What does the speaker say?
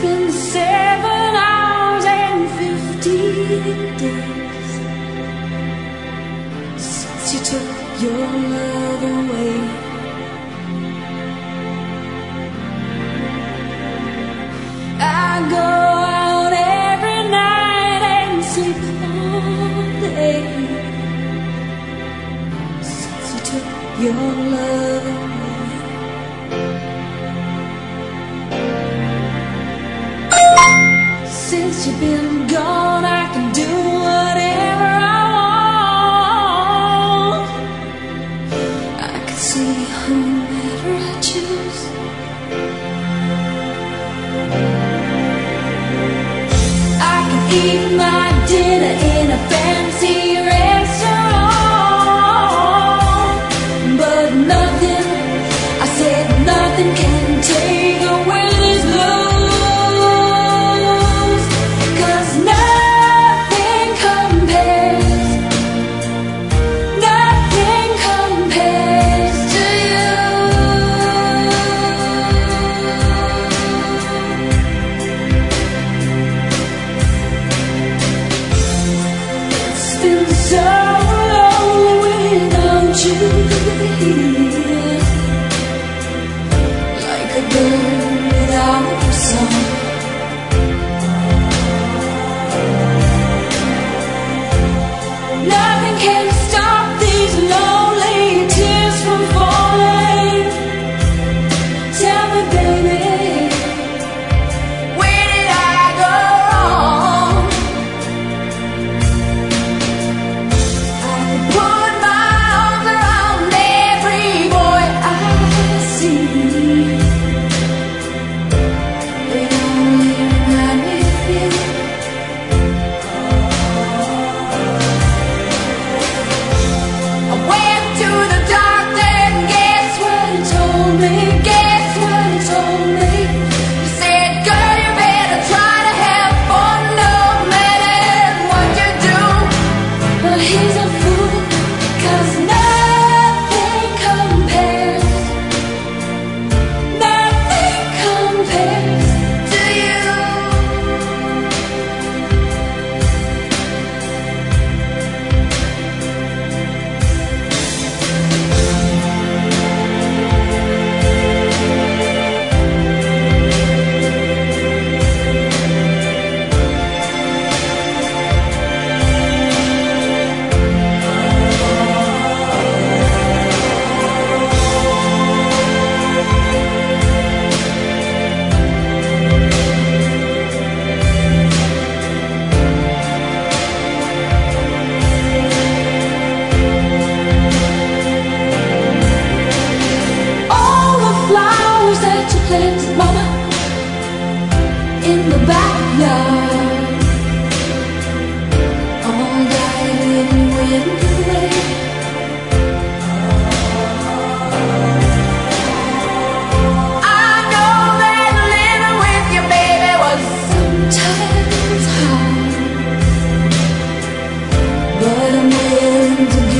been 7 hours and 15 days since you took your love away. I go out every night and sleep all day since you took your love away. Since you've been gone, I can do whatever I want. I can see whomever I choose. I can eat my dinner in a fancy restaurant, but nothing, I said nothing can take away this love. So lonely without you here, like a bird without a song. Nothing can stop these lonely tears from falling. Tell me, baby, where did I go wrong? Put my arms around every boy I see. They only remind me of you. I went to the doctor and guess what he told me? Guess what he told me? He said, girl, you better try to have fun no matter what you do. But he's a fool, 'cause nothing compares to you. All the flowers that you planted, mama, in the backyard, all died when you went away. I know that living with you, baby, was sometimes hard, but I'm willing to